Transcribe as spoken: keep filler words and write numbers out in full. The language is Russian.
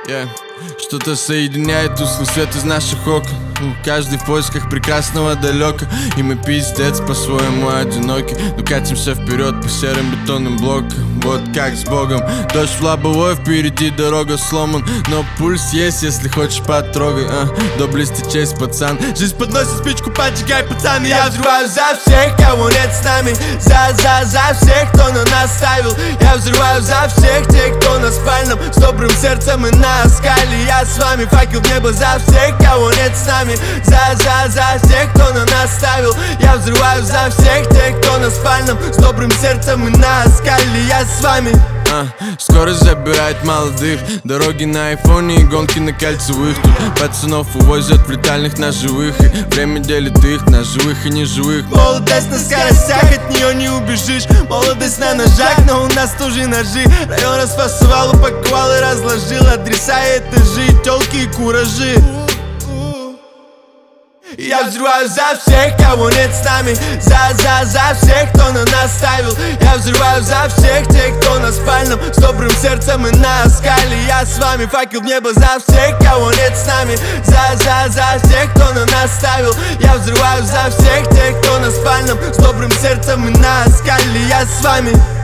Yeah. Что-то соединяет тусклый свет из наших окон. Каждый в поисках прекрасного далека. И мы пиздец по-своему одиноки, но катимся вперед по серым бетонным блокам. Вот как с Богом. Дождь в лобовой, впереди дорога сломан, но пульс есть, если хочешь потрогай. а. Доблести честь, пацан. Жизнь подносит спичку, поджигай, пацан. И я взрываю за всех, кого нет с нами. За, за, за всех, кто на нас ставил. Я взрываю за всех тех, кто на спальном, с добрым сердцем и на скале. Я с вами, факел в небо за всех, кого нет с нами. За, за, за всех, кто на нас ставил. Я взрываю за всех тех, кто на спальном, с добрым сердцем и на скале. Я с вами. А, скорость забирает молодых, дороги на айфоне и гонки на кольцевых. Тут пацанов увозят в летальных на живых, и время делит их на живых и неживых. Молодость на скоростях, от нее не убежишь. Молодость на ножах, но у нас тоже ножи. Район расфасовал, упаковал и разложил адреса и этажи, тёлки и куражи. Я взрываю за всех, кого нет с нами. За, за, за всех, кто на нас ставил. Я взрываю за всех тех, кто на спальном, с добрым сердцем и на скале. Я с вами, факел в небо за всех, кого нет с нами. За, за, за всех, кто на нас ставил. Я взрываю за всех тех, кто на спальном, с добрым сердцем и на скале. Я с вами.